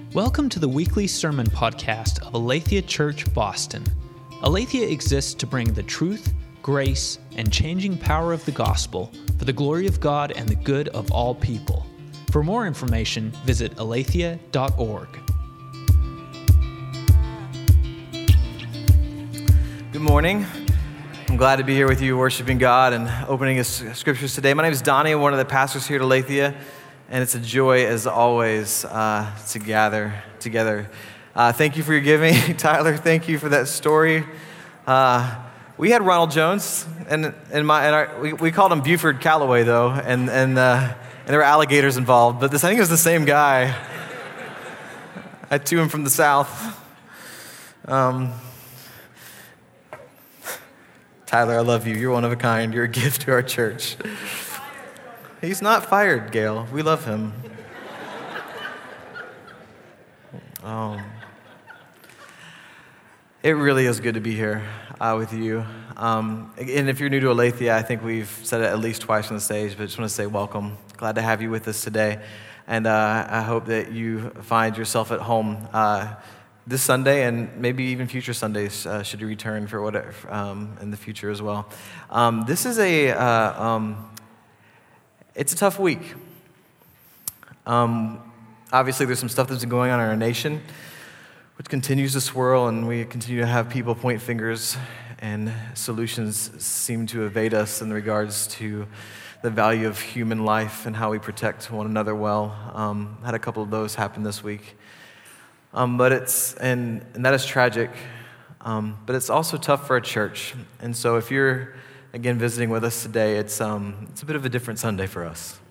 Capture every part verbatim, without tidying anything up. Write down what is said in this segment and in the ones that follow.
Welcome to the weekly sermon podcast of Aletheia Church, Boston. Aletheia exists to bring the truth, grace, and changing power of the gospel for the glory of God and the good of all people. For more information, visit aletheia dot org. Good morning. I'm glad to be here with you, worshiping God and opening His scriptures today. My name is Donnie, one of the pastors here at Aletheia, and it's a joy, as always, uh, to gather together. Uh, thank you for your giving, Tyler. Thank you for that story. Uh, we had Ronald Jones, and and my and our, we, we called him Buford Calloway, though, and and uh, and there were alligators involved. But this, I think, it was the same guy. I had two him from the South. Um, Tyler, I love you. You're one of a kind. You're a gift to our church. He's not fired, Gail. We love him. Um, it really is good to be here uh, with you. Um, and if you're new to Aletheia, I think we've said it at least twice on the stage, but I just want to say welcome. Glad to have you with us today. And uh, I hope that you find yourself at home uh, this Sunday and maybe even future Sundays uh, should you return for whatever um, in the future as well. Um, this is a... Uh, um, It's a tough week. Um, obviously, there's some stuff that's been going on in our nation, which continues to swirl, and we continue to have people point fingers, and solutions seem to evade us in regards to the value of human life and how we protect one another well. Um, had a couple of those happen this week, um, but it's and, and that is tragic. Um, but it's also tough for a church, and so if you're again visiting with us today, it's um, it's a bit of a different Sunday for us.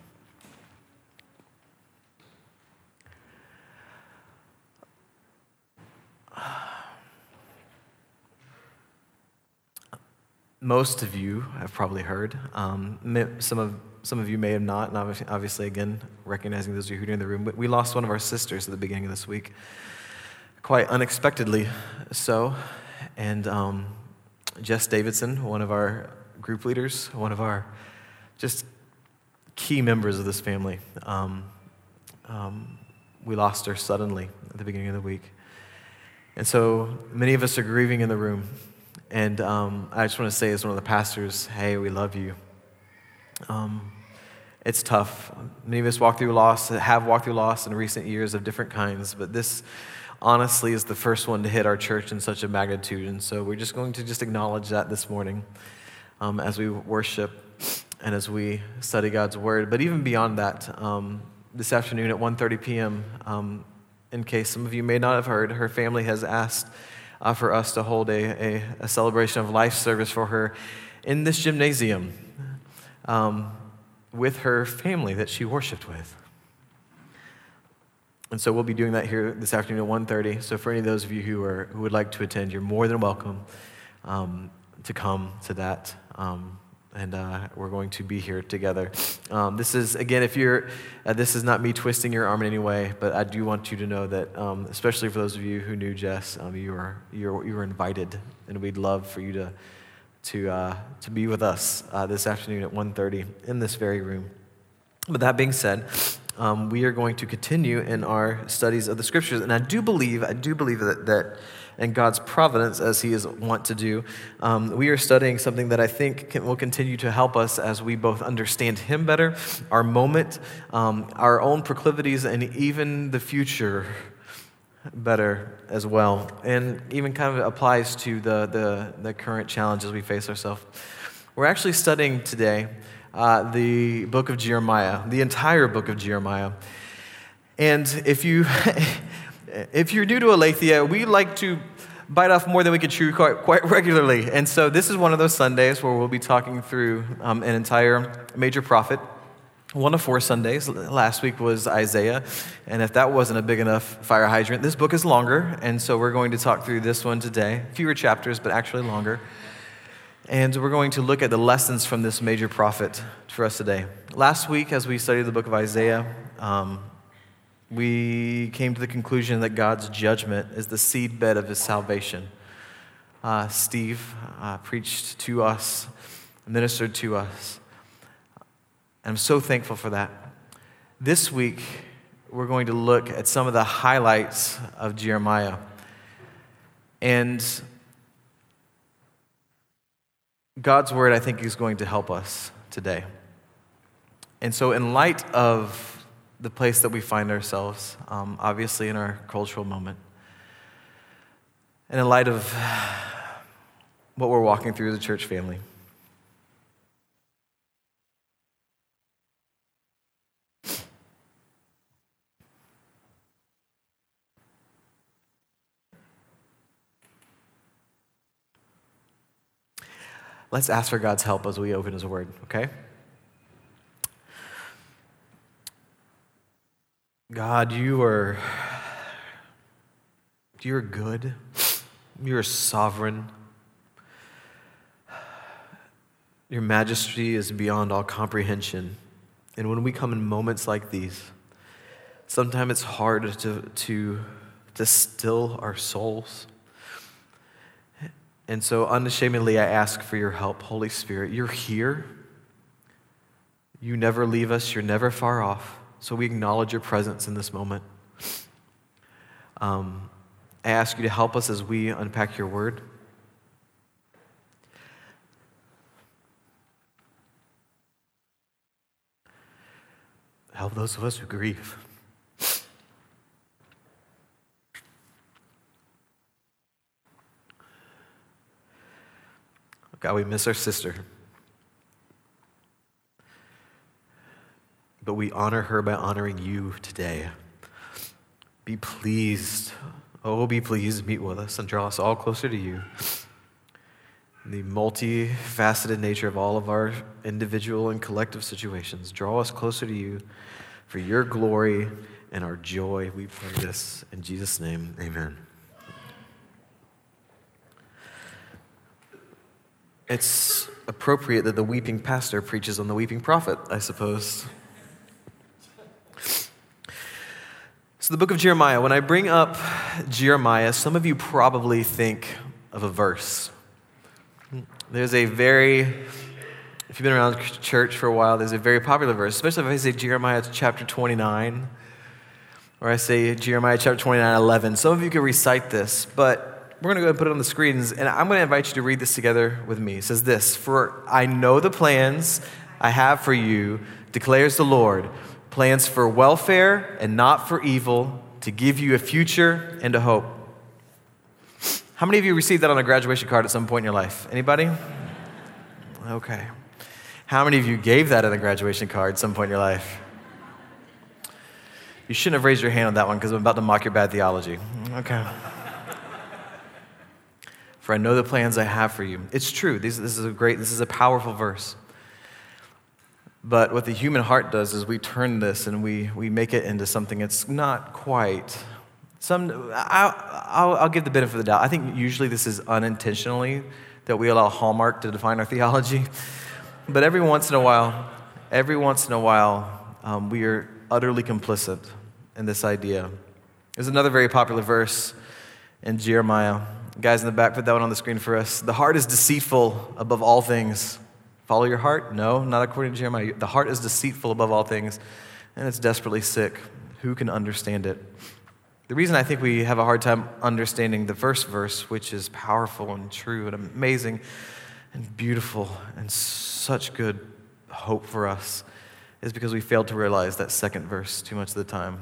Most of you have probably heard. Um, some of some of you may have not, and obviously, obviously, again, recognizing those of you who are in the room, we lost one of our sisters at the beginning of this week, quite unexpectedly so, and um, Jess Davidson, one of our group leaders, one of our just key members of this family. Um, um, we lost her suddenly at the beginning of the week. And so many of us are grieving in the room. And um, I just want to say as one of the pastors, hey, we love you. Um, it's tough. Many of us walk through loss, have walked through loss in recent years of different kinds, but this honestly is the first one to hit our church in such a magnitude. And so we're just going to just acknowledge that this morning. Um, as we worship and as we study God's Word. But even beyond that, um, this afternoon at one thirty p.m., um, in case some of you may not have heard, her family has asked uh, for us to hold a, a, a celebration of life service for her in this gymnasium um, with her family that she worshiped with. And so we'll be doing that here this afternoon at one thirty. So for any of those of you who are who would like to attend, you're more than welcome um, to come to that. Um, and uh, we're going to be here together. Um, this is, again, if you're, uh, this is not me twisting your arm in any way, but I do want you to know that, um, especially for those of you who knew Jess, um, you are you're you are invited, and we'd love for you to to uh, to be with us uh, this afternoon at one thirty in this very room. But that being said, um, we are going to continue in our studies of the Scriptures, and I do believe, I do believe that that. And God's providence, as He is wont to do, um, we are studying something that I think can, will continue to help us as we both understand Him better, our moment, um, our own proclivities, and even the future better as well. And even kind of applies to the, the, the current challenges we face ourselves. We're actually studying today uh, the book of Jeremiah, the entire book of Jeremiah. And if you... If you're new to Aletheia, we like to bite off more than we can chew quite, quite regularly. And so this is one of those Sundays where we'll be talking through um, an entire major prophet. One of four Sundays. Last week was Isaiah. And if that wasn't a big enough fire hydrant, this book is longer. And so we're going to talk through this one today. Fewer chapters, but actually longer. And we're going to look at the lessons from this major prophet for us today. Last week, as we studied the book of Isaiah, um, we came to the conclusion that God's judgment is the seedbed of His salvation. Uh, Steve uh, preached to us, ministered to us, and I'm so thankful for that. This week, we're going to look at some of the highlights of Jeremiah. And God's word, I think, is going to help us today. And so in light of the place that we find ourselves, um, obviously in our cultural moment, and in light of what we're walking through as a church family, let's ask for God's help as we open his word, okay? God, you are, you're good. You're sovereign. Your majesty is beyond all comprehension. And when we come in moments like these, sometimes it's hard to, to, to still our souls. And so unashamedly, I ask for your help, Holy Spirit. You're here. You never leave us. You're never far off. So we acknowledge your presence in this moment. Um, I ask you to help us as we unpack your word. Help those of us who grieve. God, we miss our sister. But we honor her by honoring you today. Be pleased, oh, be pleased to meet with us and draw us all closer to you. The multifaceted nature of all of our individual and collective situations, draw us closer to you for your glory and our joy. We pray this in Jesus' name, amen. It's appropriate that the weeping pastor preaches on the weeping prophet, I suppose. So the book of Jeremiah, when I bring up Jeremiah, some of you probably think of a verse. There's a very, if you've been around church for a while, there's a very popular verse, especially if I say Jeremiah chapter twenty-nine, or I say Jeremiah chapter twenty-nine, eleven. Some of you can recite this, but we're going to go ahead and put it on the screens, and I'm going to invite you to read this together with me. It says this, "For I know the plans I have for you, declares the Lord, plans for welfare and not for evil, to give you a future and a hope." How many of you received that on a graduation card at some point in your life? Anybody? Okay. How many of you gave that on a graduation card at some point in your life? You shouldn't have raised your hand on that one because I'm about to mock your bad theology. Okay. "For I know the plans I have for you." It's true. This, this is a great, this is a powerful verse. But what the human heart does is we turn this and we we make it into something it's not quite. Some I'll, I'll, I'll give the benefit of the doubt. I think usually this is unintentionally that we allow Hallmark to define our theology. But every once in a while, every once in a while, um, we are utterly complicit in this idea. There's another very popular verse in Jeremiah. Guys in the back, put that one on the screen for us. "The heart is deceitful above all things." Follow your heart? No, not according to Jeremiah. "The heart is deceitful above all things, and it's desperately sick. Who can understand it?" The reason I think we have a hard time understanding the first verse, which is powerful and true and amazing and beautiful and such good hope for us, is because we failed to realize that second verse too much of the time.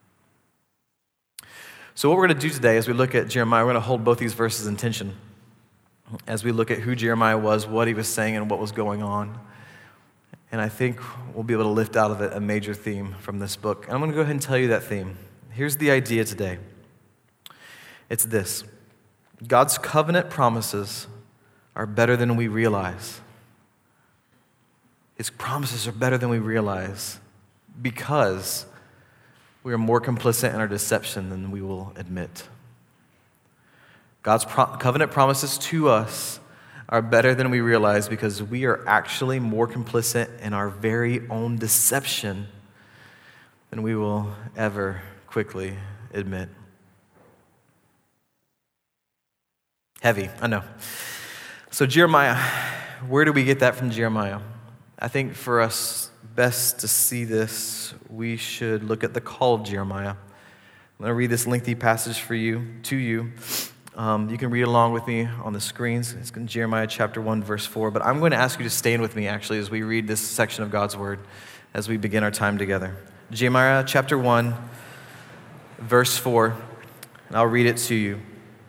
So what we're going to do today as we look at Jeremiah, we're going to hold both these verses in tension as we look at who Jeremiah was, what he was saying, and what was going on. And I think we'll be able to lift out of it a major theme from this book. And I'm going to go ahead and tell you that theme. Here's the idea today. It's this: God's covenant promises are better than we realize. His promises are better than we realize because we are more complicit in our deception than we will admit. God's pro- covenant promises to us are better than we realize because we are actually more complicit in our very own deception than we will ever quickly admit. Heavy, I know. So Jeremiah, where do we get that from Jeremiah? I think for us best to see this, we should look at the call of Jeremiah. I'm going to read this lengthy passage for you, to you. Um, you can read along with me on the screens. It's in Jeremiah chapter one, verse four. But I'm going to ask you to stand with me, actually, as we read this section of God's word, as we begin our time together. Jeremiah chapter one, verse four. And I'll read it to you.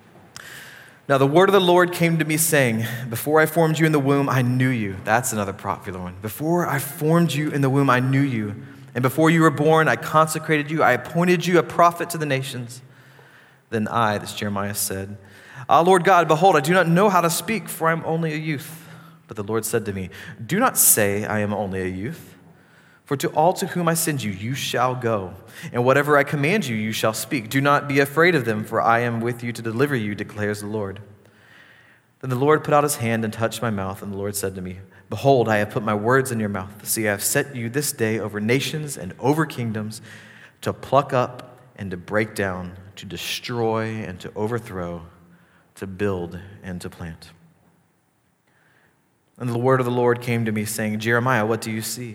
Now the word of the Lord came to me saying, before I formed you in the womb, I knew you. That's another popular one. Before I formed you in the womb, I knew you. And before you were born, I consecrated you. I appointed you a prophet to the nations. Then I, this Jeremiah said, Ah, Lord God, behold, I do not know how to speak, for I am only a youth. But the Lord said to me, do not say I am only a youth. For to all to whom I send you, you shall go. And whatever I command you, you shall speak. Do not be afraid of them, for I am with you to deliver you, declares the Lord. Then the Lord put out his hand and touched my mouth, and the Lord said to me, behold, I have put my words in your mouth. See, I have set you this day over nations and over kingdoms, to pluck up and to break down, to destroy and to overthrow, to build and to plant. And the word of the Lord came to me, saying, Jeremiah, what do you see?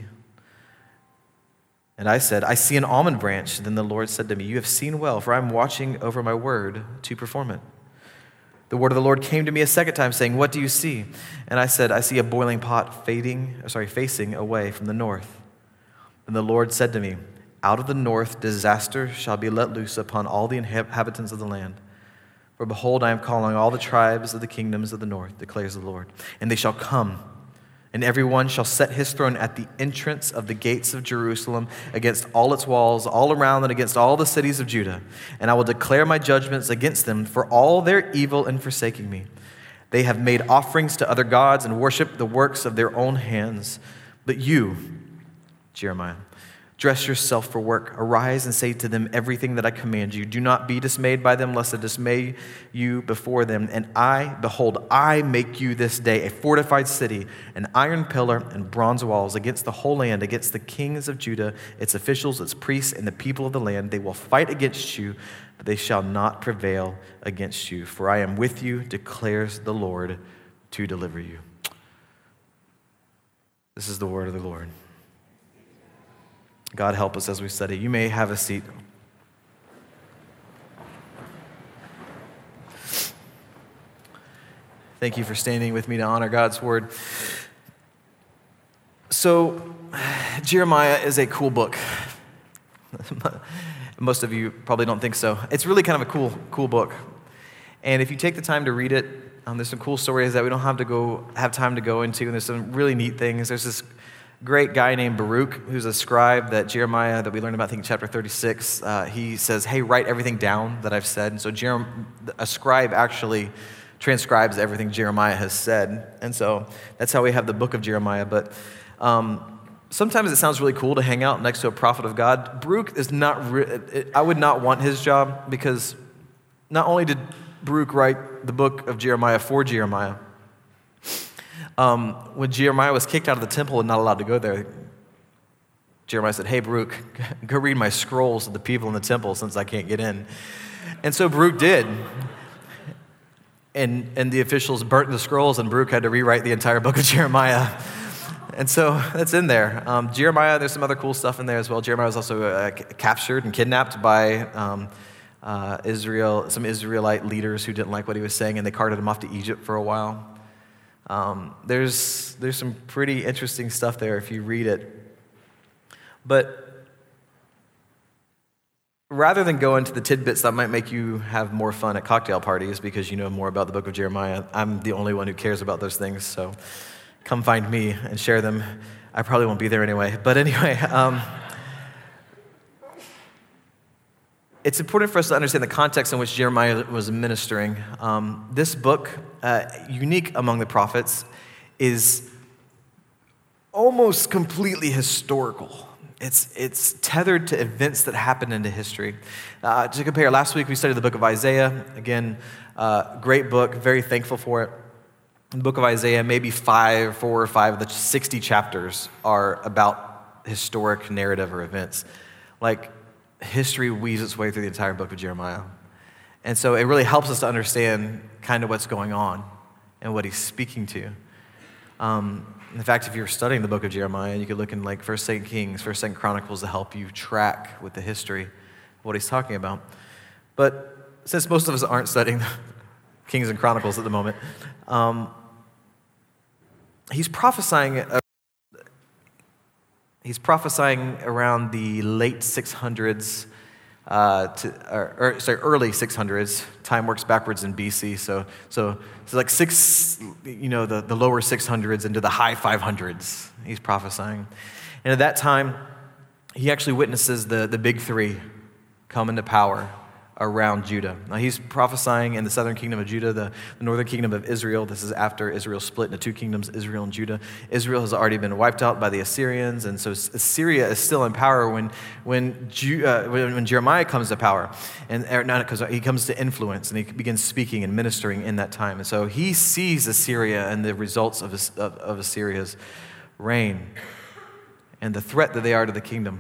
And I said, I see an almond branch. Then the Lord said to me, you have seen well, for I am watching over my word to perform it. The word of the Lord came to me a second time, saying, what do you see? And I said, I see a boiling pot fading, sorry, facing away from the north. And the Lord said to me, out of the north disaster shall be let loose upon all the inhabitants of the land. For behold, I am calling all the tribes of the kingdoms of the north, declares the Lord. And they shall come, and every one shall set his throne at the entrance of the gates of Jerusalem, against all its walls, all around and against all the cities of Judah. And I will declare my judgments against them for all their evil in forsaking me. They have made offerings to other gods and worshiped the works of their own hands. But you, Jeremiah, dress yourself for work. Arise and say to them everything that I command you. Do not be dismayed by them, lest I dismay you before them. And I, behold, I make you this day a fortified city, an iron pillar and bronze walls against the whole land, against the kings of Judah, its officials, its priests, and the people of the land. They will fight against you, but they shall not prevail against you. For I am with you, declares the Lord, to deliver you. This is the word of the Lord. God help us as we study. You may have a seat. Thank you for standing with me to honor God's word. So, Jeremiah is a cool book. Most of you probably don't think so. It's really kind of a cool, cool book. And if you take the time to read it, um, there's some cool stories that we don't have to go have time to go into, and there's some really neat things. There's this great guy named Baruch, who's a scribe that Jeremiah, that we learned about, I think, in chapter thirty-six, uh, he says, hey, write everything down that I've said. And so Jerem- a scribe actually transcribes everything Jeremiah has said. And so that's how we have the book of Jeremiah. But um, sometimes it sounds really cool to hang out next to a prophet of God. Baruch is not, re- it, I would not want his job, because not only did Baruch write the book of Jeremiah for Jeremiah, Um, when Jeremiah was kicked out of the temple and not allowed to go there, Jeremiah said, hey, Baruch, go read my scrolls to the people in the temple since I can't get in. And so Baruch did. And, and the officials burnt the scrolls, and Baruch had to rewrite the entire book of Jeremiah. And so that's in there. Um, Jeremiah, there's some other cool stuff in there as well. Jeremiah was also uh, captured and kidnapped by um, uh, Israel, some Israelite leaders who didn't like what he was saying, and they carted him off to Egypt for a while. Um, there's there's some pretty interesting stuff there if you read it. But rather than go into the tidbits that might make you have more fun at cocktail parties because you know more about the book of Jeremiah, I'm the only one who cares about those things, so come find me and share them. I probably won't be there anyway. But anyway, um, it's important for us to understand the context in which Jeremiah was ministering. Um, this book, uh, unique among the prophets, is almost completely historical. It's it's tethered to events that happened into history. Uh, to compare, last week we studied the book of Isaiah. Again, uh, great book, very thankful for it. In the book of Isaiah, maybe five, four or five of the sixty chapters are about historic narrative or events. Like, history weaves its way through the entire book of Jeremiah. And so it really helps us to understand kind of what's going on and what he's speaking to. Um, In fact, if you're studying the book of Jeremiah, you could look in like First, Second Kings, First, Second Chronicles to help you track with the history of what he's talking about. But since most of us aren't studying Kings and Chronicles at the moment, um, he's prophesying. Uh, he's prophesying around the late six hundreds. Uh, to, or, or sorry, early six hundreds. Time works backwards in B C, so so so like six, you know, the, the lower six hundreds into the high five hundreds. He's prophesying, and at that time, he actually witnesses the the big three come into power around Judah. Now he's prophesying in the southern kingdom of Judah, the, the northern kingdom of Israel. This is after Israel split into two kingdoms, Israel and Judah. Israel has already been wiped out by the Assyrians, and so Assyria is still in power when when, Ju, uh, when, when Jeremiah comes to power, and or not because he comes to influence, and he begins speaking and ministering in that time. And so he sees Assyria and the results of, of, of Assyria's reign and the threat that they are to the kingdom.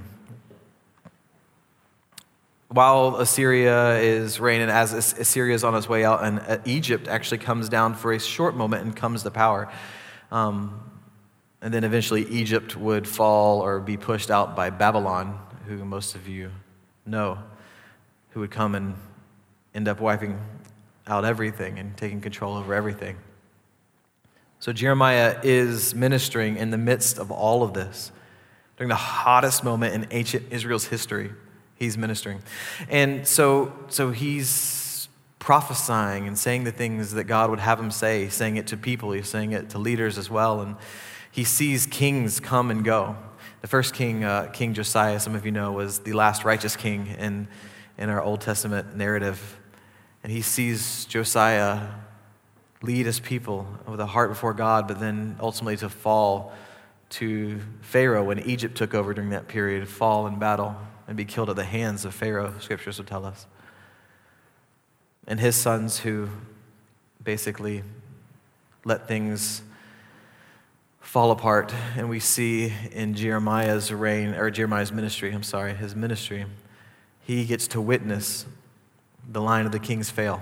While Assyria is reigning, as Assyria is on its way out, and Egypt actually comes down for a short moment and comes to power. Um, and then eventually Egypt would fall or be pushed out by Babylon, who most of you know, who would come and end up wiping out everything and taking control over everything. So Jeremiah is ministering in the midst of all of this, during the hottest moment in ancient Israel's history. He's ministering. And so so he's prophesying and saying the things that God would have him say. He's saying it to people. He's saying it to leaders as well. And he sees kings come and go. The first king, uh, King Josiah, some of you know, was the last righteous king in, in our Old Testament narrative. And he sees Josiah lead his people with a heart before God, but then ultimately to fall to Pharaoh when Egypt took over during that period, fall in battle and be killed at the hands of Pharaoh, scriptures would tell us. And his sons who basically let things fall apart. And we see in Jeremiah's reign, or Jeremiah's ministry, I'm sorry, his ministry, he gets to witness the line of the kings fail.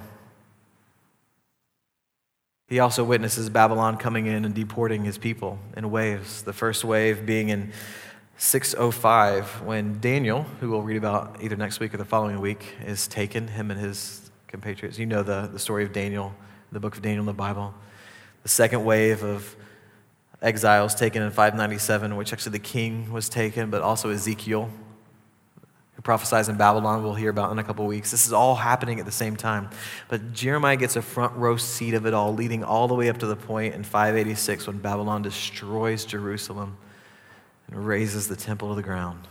He also witnesses Babylon coming in and deporting his people in waves. The first wave being in six oh five, when Daniel, who we'll read about either next week or the following week, is taken, him and his compatriots. You know the, the story of Daniel, the book of Daniel in the Bible. The second wave of exiles taken in five ninety-seven, which actually the king was taken, but also Ezekiel, who prophesies in Babylon, we'll hear about in a couple weeks. This is all happening at the same time. But Jeremiah gets a front row seat of it all, leading all the way up to the point in five eighty-six when Babylon destroys Jerusalem and razes the temple to the ground.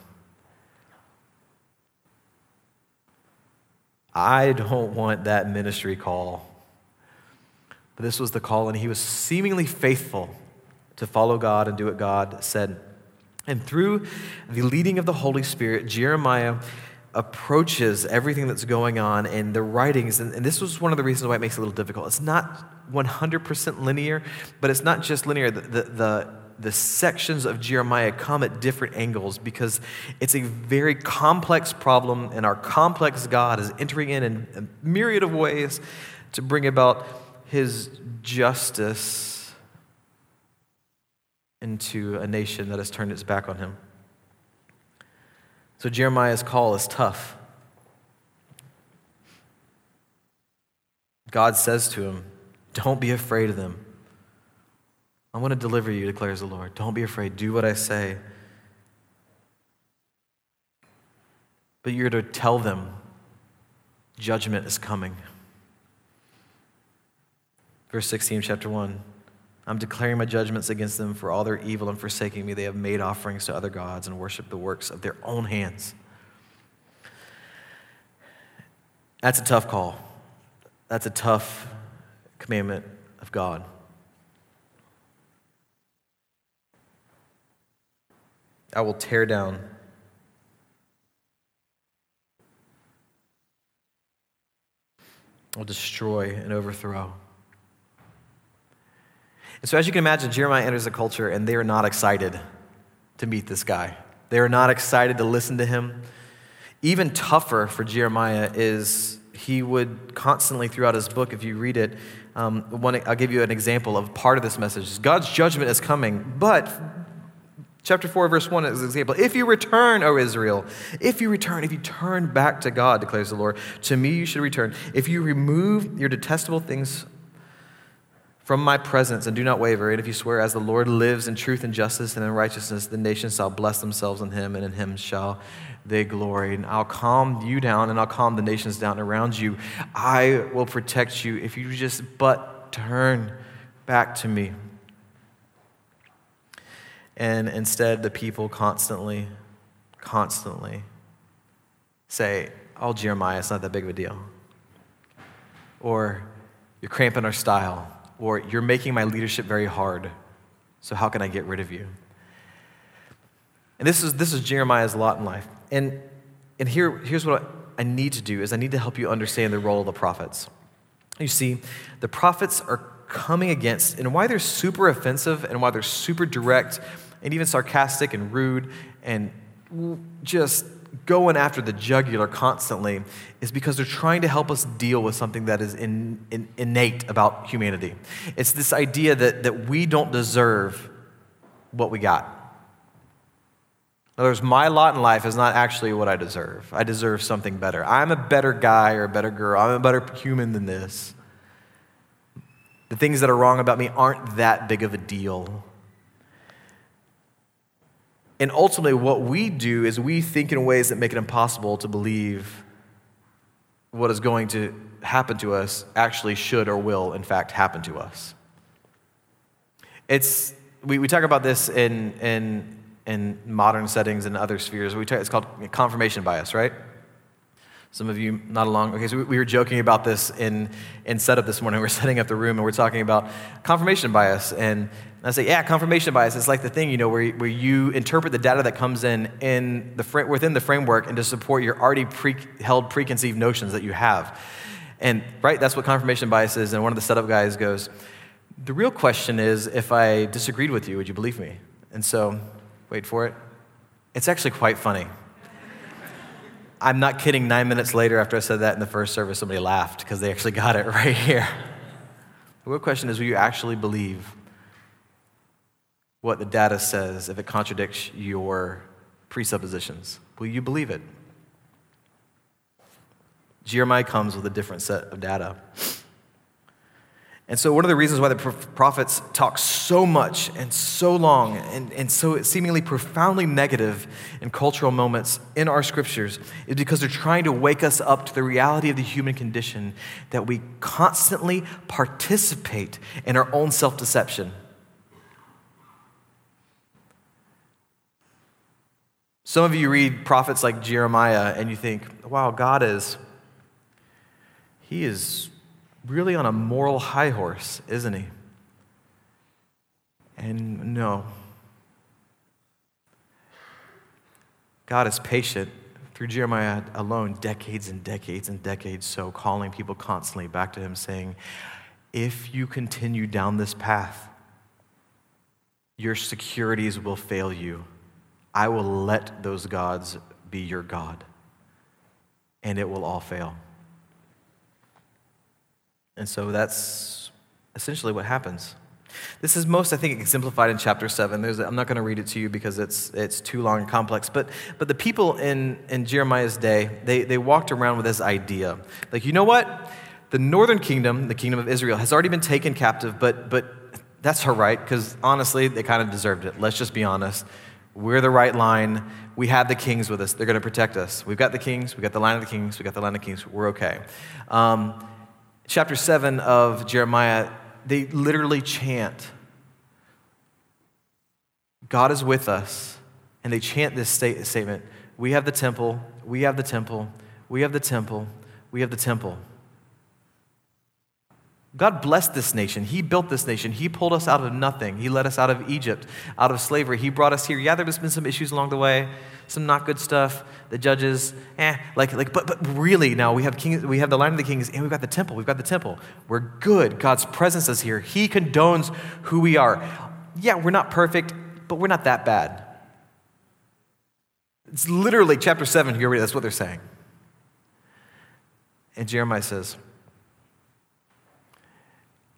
I don't want that ministry call. But this was the call, and he was seemingly faithful to follow God and do what God said. And through the leading of the Holy Spirit, Jeremiah approaches everything that's going on in the writings. And, and this was one of the reasons why it makes it a little difficult. It's not one hundred percent linear, but it's not just linear. The, the, the The sections of Jeremiah come at different angles because it's a very complex problem, and our complex God is entering in in a myriad of ways to bring about his justice into a nation that has turned its back on him. So Jeremiah's call is tough. God says to him, "Don't be afraid of them. I want to deliver you," declares the Lord. "Don't be afraid. Do what I say. But you're to tell them judgment is coming." Verse sixteen, chapter one. "I'm declaring my judgments against them for all their evil and forsaking me. They have made offerings to other gods and worshiped the works of their own hands." That's a tough call. That's a tough commandment of God. "I will tear down I will destroy and overthrow." And so as you can imagine, Jeremiah enters a culture and they are not excited to meet this guy. They are not excited to listen to him. Even tougher for Jeremiah is he would constantly throughout his book, if you read it, Um, one, I'll give you an example of part of this message. God's judgment is coming, but chapter four, verse one is an example. If you return, O Israel, if you return, if you turn back to God, declares the Lord, to me you should return. If you remove your detestable things from my presence and do not waver, and if you swear, as the Lord lives in truth and justice and in righteousness, the nations shall bless themselves in him, and in him shall they glory. And I'll calm you down, and I'll calm the nations down around you. I will protect you if you just but turn back to me. And instead, the people constantly, constantly say, oh, Jeremiah, it's not that big of a deal. Or, you're cramping our style. Or, you're making my leadership very hard, so how can I get rid of you? And this is this is Jeremiah's lot in life. And, and here, here's what I need to do, is I need to help you understand the role of the prophets. You see, the prophets are coming against, and why they're super offensive, and why they're super direct, and even sarcastic and rude, and just going after the jugular constantly, is because they're trying to help us deal with something that is in, in, innate about humanity. It's this idea that, that we don't deserve what we got. In other words, my lot in life is not actually what I deserve. I deserve something better. I'm a better guy or a better girl. I'm a better human than this. The things that are wrong about me aren't that big of a deal. And ultimately, what we do is we think in ways that make it impossible to believe what is going to happen to us actually should or will, in fact, happen to us. It's we, we talk about this in in in modern settings and other spheres. We talk, it's called confirmation bias, right? Some of you not along. Okay, so we, we were joking about this in in setup this morning. We're setting up the room and we're talking about confirmation bias. And I say, yeah, confirmation bias is like the thing, you know, where where you interpret the data that comes in in the fr- within the framework and to support your already pre- held preconceived notions that you have. And right, that's what confirmation bias is. And one of the setup guys goes, the real question is, if I disagreed with you, would you believe me? And so, wait for it. It's actually quite funny. I'm not kidding, nine minutes later after I said that in the first service, somebody laughed because they actually got it right here. The real question is, will you actually believe what the data says if it contradicts your presuppositions? Will you believe it? Jeremiah comes with a different set of data. And so one of the reasons why the prophets talk so much and so long and, and so seemingly profoundly negative in cultural moments in our scriptures is because they're trying to wake us up to the reality of the human condition, that we constantly participate in our own self-deception. Some of you read prophets like Jeremiah and you think, wow, God is, he is really on a moral high horse, isn't he? And no. God is patient through Jeremiah alone, decades and decades and decades so, calling people constantly back to him, saying, if you continue down this path, your securities will fail you. I will let those gods be your God, and it will all fail. And so that's essentially what happens. This is most, I think, exemplified in chapter seven. There's, I'm not going to read it to you because it's it's too long and complex. But but the people in, in Jeremiah's day, they, they walked around with this idea. Like, you know what? The northern kingdom, the kingdom of Israel, has already been taken captive, but but that's all right, because honestly, they kind of deserved it. Let's just be honest. We're the right line. We have the kings with us. They're going to protect us. We've got the kings. We've got the line of the kings. We've got the line of the kings. We're okay. Um, chapter seven of Jeremiah, they literally chant, God is with us. And they chant this state, statement, we have the temple, we have the temple, we have the temple, we have the temple. God blessed this nation. He built this nation. He pulled us out of nothing. He led us out of Egypt, out of slavery. He brought us here. Yeah, there's been some issues along the way, some not good stuff. The judges, eh, like, like, but, but really now we have kings, we have the line of the kings, and we've got the temple. We've got the temple. We're good. God's presence is here. He condones who we are. Yeah, we're not perfect, but we're not that bad. It's literally chapter seven here. That's what they're saying. And Jeremiah says,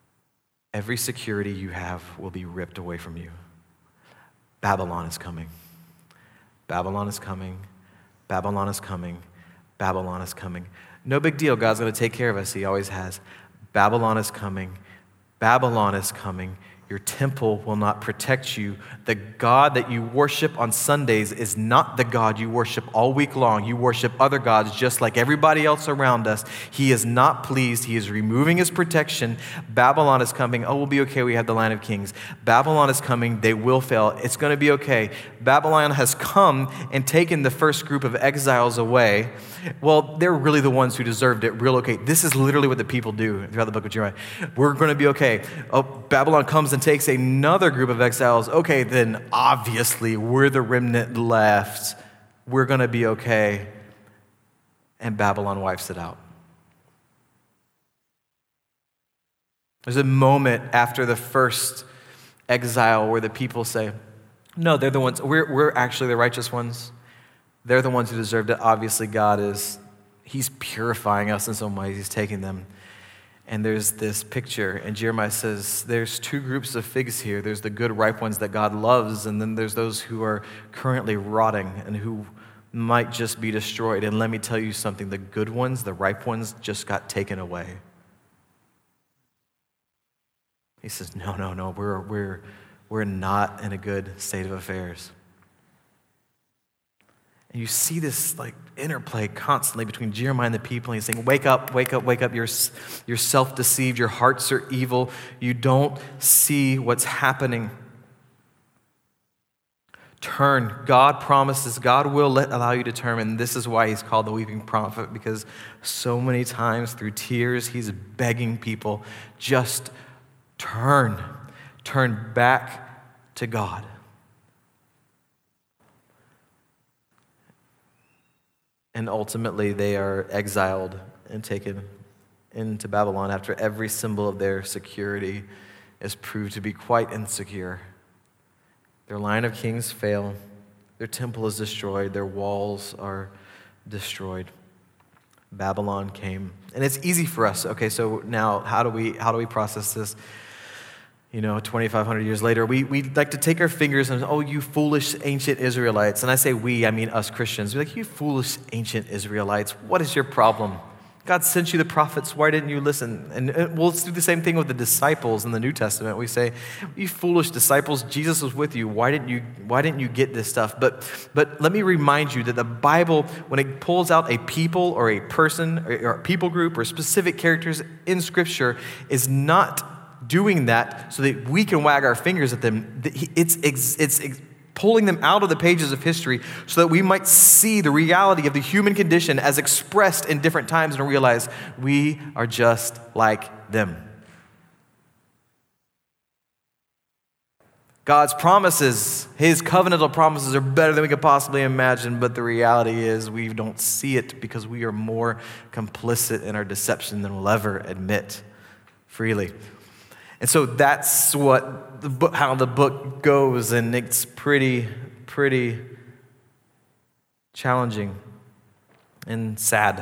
every security you have will be ripped away from you. Babylon is coming. Babylon is coming. Babylon is coming. Babylon is coming. No big deal. God's going to take care of us. He always has. Babylon is coming. Babylon is coming. Your temple will not protect you. The God that you worship on Sundays is not the God you worship all week long. You worship other gods just like everybody else around us. He is not pleased. He is removing his protection. Babylon is coming. Oh, we'll be okay. We have the line of kings. Babylon is coming. They will fail. It's going to be okay. Babylon has come and taken the first group of exiles away. Well, they're really the ones who deserved it. Real okay. This is literally what the people do throughout the book of Jeremiah. We're going to be okay. Oh, Babylon comes and takes another group of exiles. Okay, then obviously we're the remnant left. We're going to be okay. And Babylon wipes it out. There's a moment after the first exile where the people say, no, they're the ones, we're, we're actually the righteous ones. They're the ones who deserved it. Obviously, God is, he's purifying us in some ways. He's taking them. And there's this picture, and Jeremiah says, there's two groups of figs here. There's the good, ripe ones that God loves, and then there's those who are currently rotting and who might just be destroyed. And let me tell you something, the good ones, the ripe ones, just got taken away. He says, no, no, no, we're, we're, we're not in a good state of affairs. And you see this like interplay constantly between Jeremiah and the people. And he's saying, wake up, wake up, wake up. You're, you're self-deceived. Your hearts are evil. You don't see what's happening. Turn. God promises, God will let, allow you to turn. And this is why he's called the weeping prophet, because so many times through tears, he's begging people, just turn. Turn back to God. And ultimately, they are exiled and taken into Babylon after every symbol of their security is proved to be quite insecure. Their line of kings fail. Their temple is destroyed. Their walls are destroyed. Babylon came. And it's easy for us. Okay, so now how do we how do we process this? You know, twenty-five hundred years later, we, we like to take our fingers and, oh, you foolish ancient Israelites. And I say we, I mean us Christians. We're like, you foolish ancient Israelites, what is your problem? God sent you the prophets. Why didn't you listen? And we'll do the same thing with the disciples in the New Testament. We say, you foolish disciples, Jesus was with you. Why didn't you, why didn't you get this stuff? But, but let me remind you that the Bible, when it pulls out a people or a person or a people group or specific characters in Scripture, is not doing that so that we can wag our fingers at them. It's, it's, it's pulling them out of the pages of history so that we might see the reality of the human condition as expressed in different times and realize we are just like them. God's promises, his covenantal promises, are better than we could possibly imagine, but the reality is we don't see it because we are more complicit in our deception than we'll ever admit freely. And so that's what the book, how the book goes, and it's pretty, pretty challenging and sad.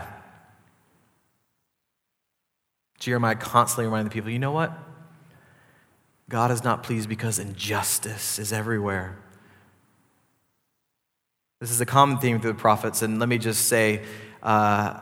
Jeremiah constantly reminding the people, you know what? God is not pleased because injustice is everywhere. This is a common theme through the prophets, and let me just say, uh,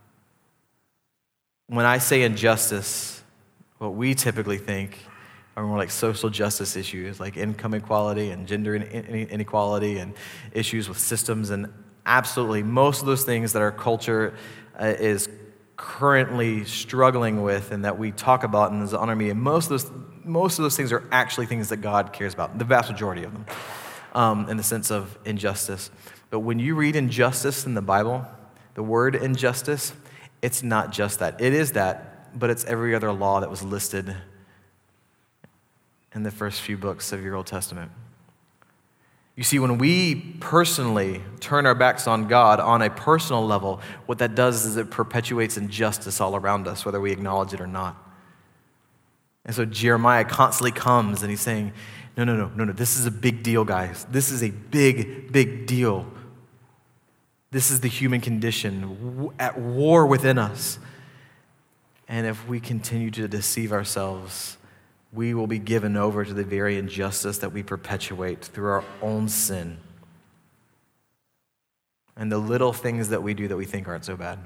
when I say injustice, what we typically think are more like social justice issues, like income equality and gender inequality and issues with systems. And absolutely, most of those things that our culture uh, is currently struggling with and that we talk about in this honor me, and most of those, most of those things are actually things that God cares about, the vast majority of them, um, in the sense of injustice. But when you read injustice in the Bible, the word injustice, it's not just that. It is that, but it's every other law that was listed in the first few books of your Old Testament. You see, when we personally turn our backs on God on a personal level, what that does is it perpetuates injustice all around us, whether we acknowledge it or not. And so Jeremiah constantly comes and he's saying, no, no, no, no, no, this is a big deal, guys. This is a big, big deal. This is the human condition at war within us. And if we continue to deceive ourselves, we will be given over to the very injustice that we perpetuate through our own sin and the little things that we do that we think aren't so bad.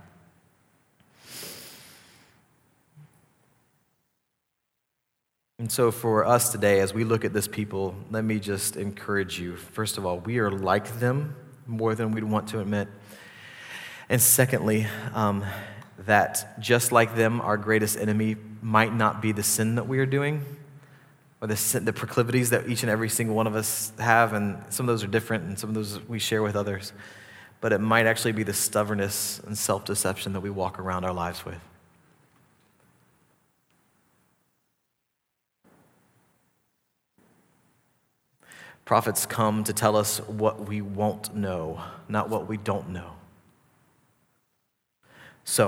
And so for us today, as we look at this people, let me just encourage you. First of all, we are like them more than we'd want to admit. And secondly, um, that just like them, our greatest enemy might not be the sin that we are doing or the sin, the proclivities that each and every single one of us have, and some of those are different and some of those we share with others, but it might actually be the stubbornness and self-deception that we walk around our lives with. Prophets come to tell us what we won't know, not what we don't know. So,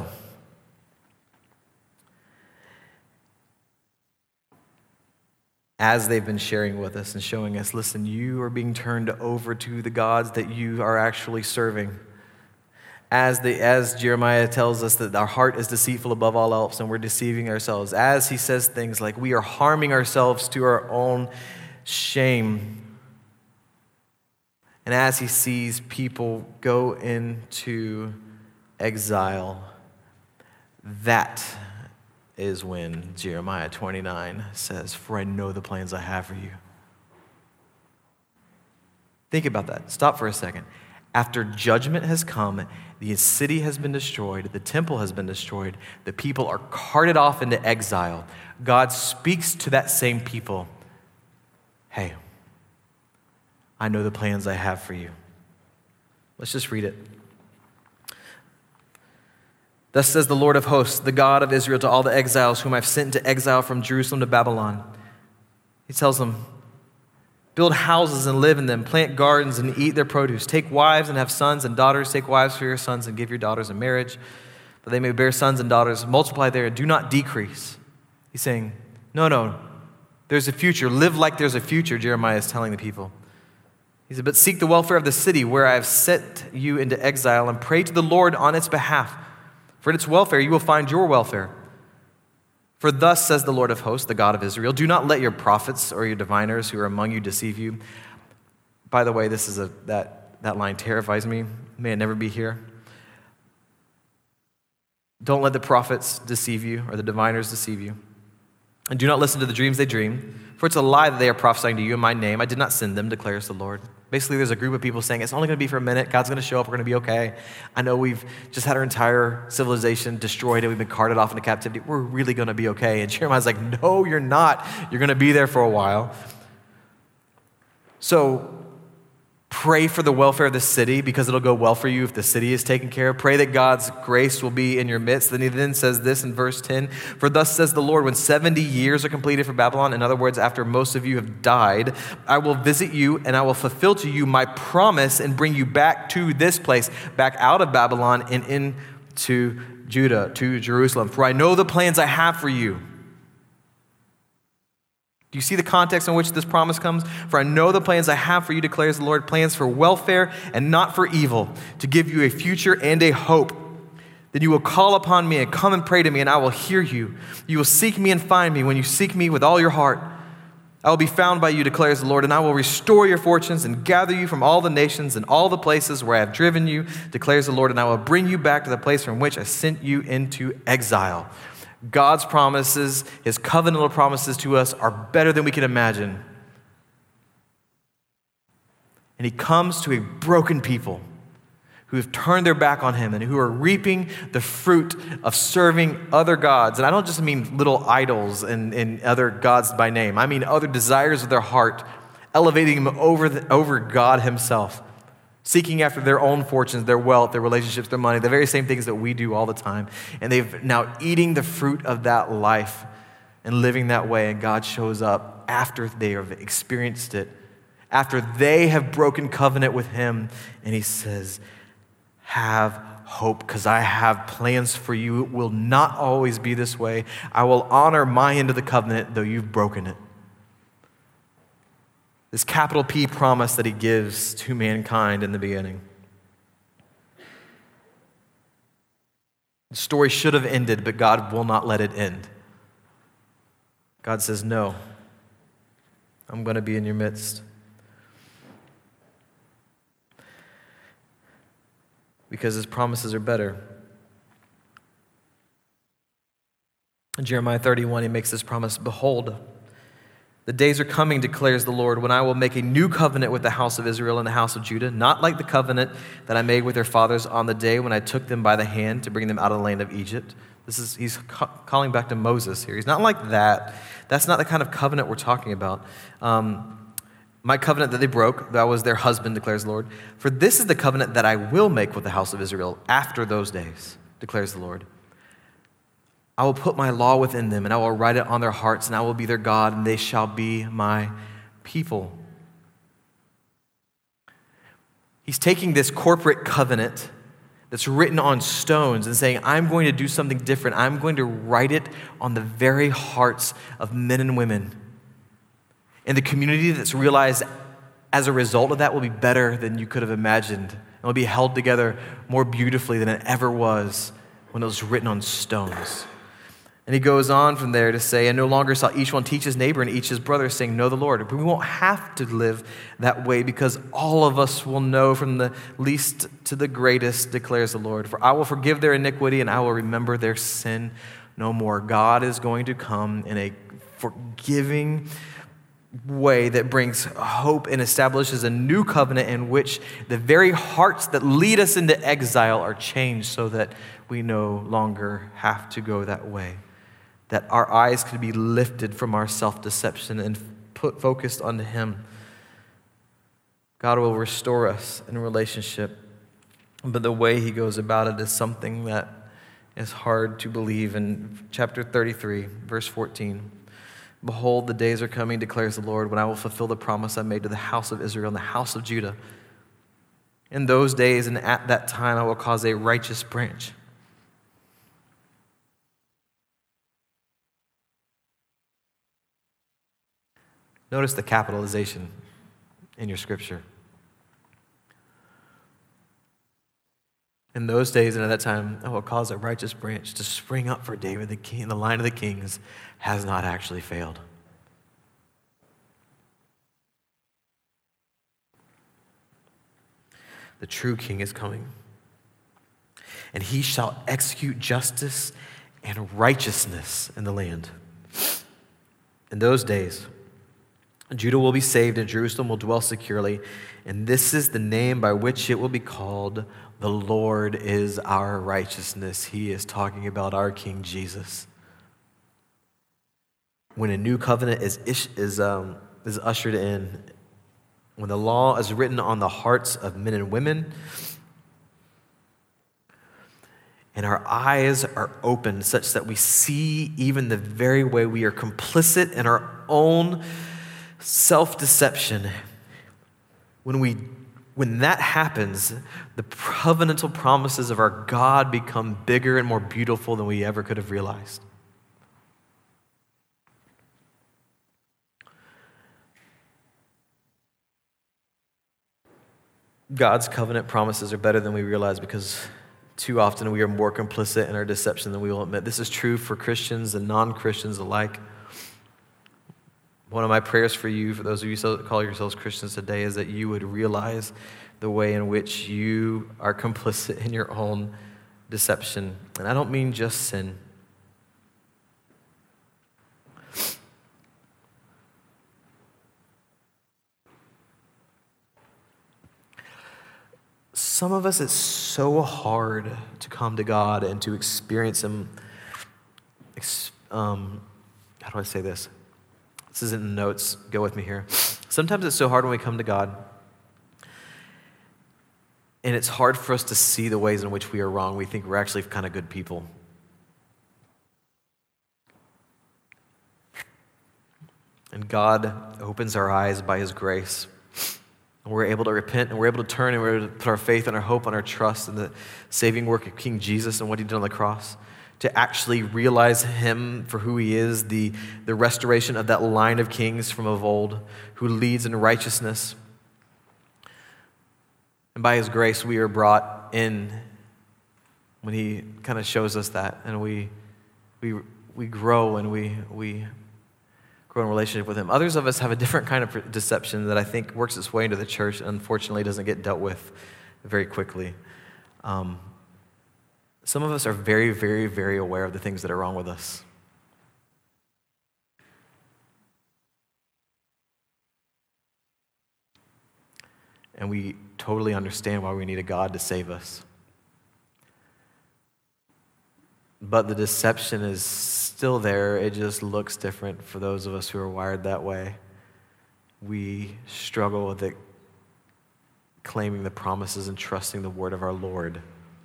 as they've been sharing with us and showing us, listen, you are being turned over to the gods that you are actually serving. As the as Jeremiah tells us that our heart is deceitful above all else and we're deceiving ourselves. As he says things like we are harming ourselves to our own shame. And as he sees people go into exile, that is when Jeremiah twenty-nine says, "For I know the plans I have for you." Think about that. Stop for a second. After judgment has come, the city has been destroyed, the temple has been destroyed, the people are carted off into exile. God speaks to that same people. Hey, I know the plans I have for you. Let's just read it. Thus says the Lord of hosts, the God of Israel, to all the exiles whom I've sent into exile from Jerusalem to Babylon. He tells them, build houses and live in them, plant gardens and eat their produce. Take wives and have sons and daughters. Take wives for your sons and give your daughters in marriage, that they may bear sons and daughters. Multiply there and do not decrease. He's saying, no, no, there's a future. Live like there's a future, Jeremiah is telling the people. He said, but seek the welfare of the city where I have sent you into exile and pray to the Lord on its behalf. For in its welfare you will find your welfare. For thus says the Lord of hosts, the God of Israel, do not let your prophets or your diviners who are among you deceive you. By the way, this is a that, that line terrifies me. May it never be here. Don't let the prophets deceive you or the diviners deceive you. And do not listen to the dreams they dream, for it's a lie that they are prophesying to you in my name. I did not send them, declares the Lord. Basically, there's a group of people saying, it's only going to be for a minute. God's going to show up. We're going to be okay. I know we've just had our entire civilization destroyed and we've been carted off into captivity. We're really going to be okay. And Jeremiah's like, no, you're not. You're going to be there for a while. So pray for the welfare of the city because it'll go well for you if the city is taken care of. Pray that God's grace will be in your midst. Then he then says this in verse ten, for thus says the Lord, when seventy years are completed for Babylon, in other words, after most of you have died, I will visit you and I will fulfill to you my promise and bring you back to this place, back out of Babylon and into Judah, to Jerusalem. For I know the plans I have for you. Do you see the context in which this promise comes? For I know the plans I have for you, declares the Lord, plans for welfare and not for evil, to give you a future and a hope. Then you will call upon me and come and pray to me, and I will hear you. You will seek me and find me when you seek me with all your heart. I will be found by you, declares the Lord, and I will restore your fortunes and gather you from all the nations and all the places where I have driven you, declares the Lord, and I will bring you back to the place from which I sent you into exile. God's promises, his covenantal promises to us are better than we can imagine. And he comes to a broken people who have turned their back on him and who are reaping the fruit of serving other gods. And I don't just mean little idols and, and other gods by name. I mean other desires of their heart, elevating them over, the, over God himself. Seeking after their own fortunes, their wealth, their relationships, their money, the very same things that we do all the time. And they've now eating the fruit of that life and living that way. And God shows up after they have experienced it, after they have broken covenant with him. And he says, have hope, because I have plans for you. It will not always be this way. I will honor my end of the covenant, though you've broken it. This capital P promise that he gives to mankind in the beginning. The story should have ended, but God will not let it end. God says, no, I'm going to be in your midst. Because his promises are better. In Jeremiah thirty-one, he makes this promise, behold, the days are coming, declares the Lord, when I will make a new covenant with the house of Israel and the house of Judah, not like the covenant that I made with their fathers on the day when I took them by the hand to bring them out of the land of Egypt. This is, he's ca- calling back to Moses here. He's not like that. That's not the kind of covenant we're talking about. Um, my covenant that they broke, that was their husband, declares the Lord. For this is the covenant that I will make with the house of Israel after those days, declares the Lord. I will put my law within them, and I will write it on their hearts, and I will be their God, and they shall be my people. He's taking this corporate covenant that's written on stones and saying, I'm going to do something different. I'm going to write it on the very hearts of men and women. And the community that's realized as a result of that will be better than you could have imagined. It will be held together more beautifully than it ever was when it was written on stones. And he goes on from there to say, and no longer shall each one teach his neighbor and each his brother, saying, know the Lord. But we won't have to live that way because all of us will know from the least to the greatest, declares the Lord. For I will forgive their iniquity and I will remember their sin no more. God is going to come in a forgiving way that brings hope and establishes a new covenant in which the very hearts that lead us into exile are changed so that we no longer have to go that way. That our eyes could be lifted from our self-deception and put focused on Him. God will restore us in a relationship, but the way He goes about it is something that is hard to believe. In chapter thirty-three, verse fourteen, behold, the days are coming, declares the Lord, when I will fulfill the promise I made to the house of Israel and the house of Judah. In those days and at that time I will cause a righteous branch. Notice the capitalization in your scripture. In those days and at that time, I will cause a righteous branch to spring up for David, the king. The line of the kings has not actually failed. The true king is coming. And he shall execute justice and righteousness in the land. In those days, Judah will be saved and Jerusalem will dwell securely. And this is the name by which it will be called, the Lord is our righteousness. He is talking about our King Jesus. When a new covenant is, is, um, is ushered in, when the law is written on the hearts of men and women, and our eyes are opened such that we see even the very way we are complicit in our own self-deception. When we, when that happens, the covenantal promises of our God become bigger and more beautiful than we ever could have realized. God's covenant promises are better than we realize because too often we are more complicit in our deception than we will admit. This is true for Christians and non-Christians alike. One of my prayers for you, for those of you who call yourselves Christians today, is that you would realize the way in which you are complicit in your own deception. And I don't mean just sin. Some of us, it's so hard to come to God and to experience Him. Um, how do I say this? This isn't in the notes. Go with me here. Sometimes it's so hard when we come to God, and it's hard for us to see the ways in which we are wrong. We think we're actually kind of good people. And God opens our eyes by His grace. And we're able to repent, and we're able to turn, and we're able to put our faith and our hope and our trust in the saving work of King Jesus and what He did on the cross, to actually realize Him for who He is, the, the restoration of that line of kings from of old who leads in righteousness. And by His grace, we are brought in when He kind of shows us that, and we we we grow and we we grow in relationship with him. Others of us have a different kind of deception that I think works its way into the church and unfortunately doesn't get dealt with very quickly. Um, some of us are very, very, very aware of the things that are wrong with us. And we totally understand why we need a God to save us. But the deception is still there. It just looks different for those of us who are wired that way. We struggle with it, claiming the promises and trusting the word of our Lord.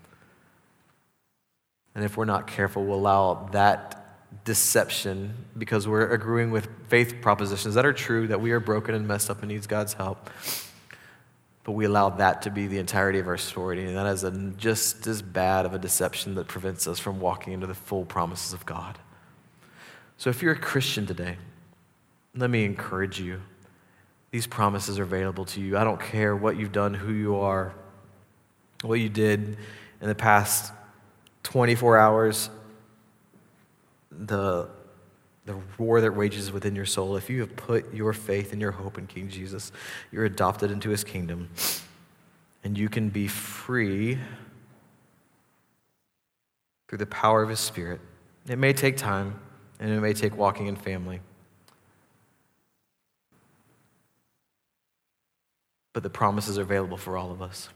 And if we're not careful, we'll allow that deception, because we're agreeing with faith propositions that are true, that we are broken and messed up and needs God's help. But we allow that to be the entirety of our story, and that is a, just as bad of a deception that prevents us from walking into the full promises of God. So if you're a Christian today, let me encourage you. These promises are available to you. I don't care what you've done, who you are, what you did in the past twenty-four hours, the The war that rages within your soul. If you have put your faith and your hope in King Jesus, you're adopted into his kingdom, and you can be free through the power of his Spirit. It may take time, and it may take walking in family. But the promises are available for all of us.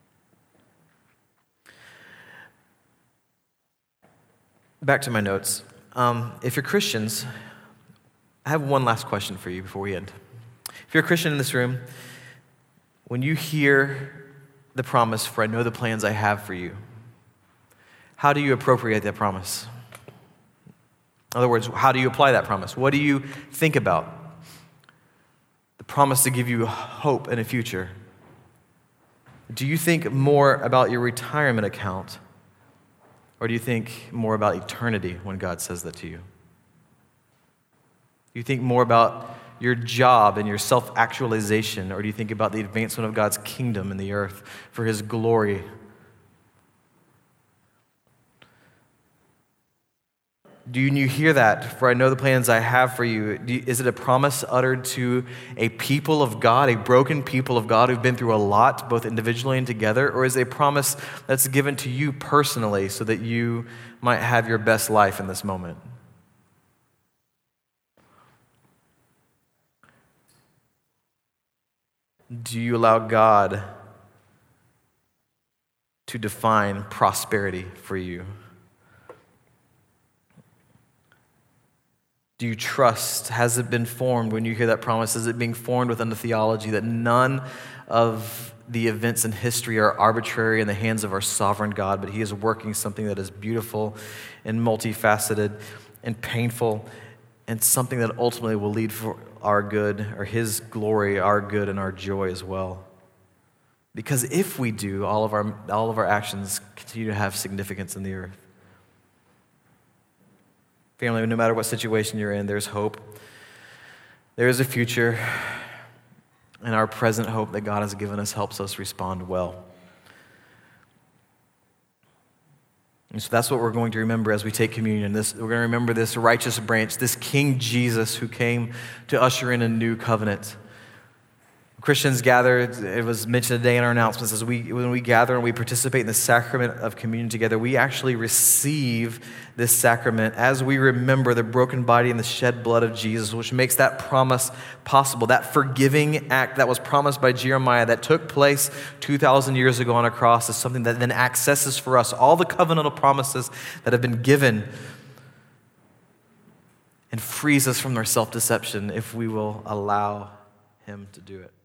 Back to my notes. Um, if you're Christians, I have one last question for you before we end. If you're a Christian in this room, when you hear the promise, for I know the plans I have for you, how do you appropriate that promise? In other words, how do you apply that promise? What do you think about? The promise to give you hope and a future. Do you think more about your retirement account? Or do you think more about eternity when God says that to you? Do you think more about your job and your self-actualization, or do you think about the advancement of God's kingdom in the earth for his glory? Do you hear that? For I know the plans I have for you. Is it a promise uttered to a people of God, a broken people of God who've been through a lot, both individually and together? Or is it a promise that's given to you personally so that you might have your best life in this moment? Do you allow God to define prosperity for you? Do you trust? Has it been formed when you hear that promise? Is it being formed within the theology that none of the events in history are arbitrary in the hands of our sovereign God, but he is working something that is beautiful and multifaceted and painful, and something that ultimately will lead for our good, or his glory, our good, and our joy as well? Because if we do, all of our all of our actions continue to have significance in the earth. Family, no matter what situation you're in, there's hope. There is a future, and our present hope that God has given us helps us respond well. And so that's what we're going to remember as we take communion. This, we're going to remember this righteous branch, this King Jesus who came to usher in a new covenant. Christians gather, it was mentioned today in our announcements, as we when we gather and we participate in the sacrament of communion together, we actually receive this sacrament as we remember the broken body and the shed blood of Jesus, which makes that promise possible. That forgiving act that was promised by Jeremiah that took place two thousand years ago on a cross is something that then accesses for us all the covenantal promises that have been given, and frees us from our self-deception if we will allow him to do it.